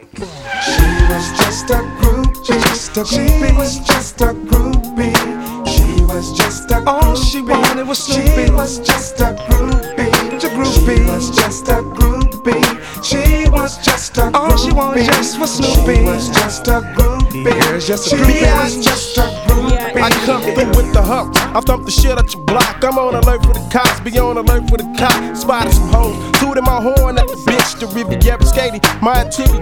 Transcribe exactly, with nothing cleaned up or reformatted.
She was just a groupie. Just a groupie. She was just a groupie. She was just a groupie. All she wanted was Snoopy. She was just a groupie. A groupie. She was just a groupie. She was just a groupie. All she wanted just was Snoopy. She was just a groupie. Here's just a groupie. She was just a groupie. I come through with the hump. I thump the shit out your block. I'm on alert for the cops. Be on alert for the cops. Spotted some hoes. Tooted my horn at the bitch. The Riviera skating. My activity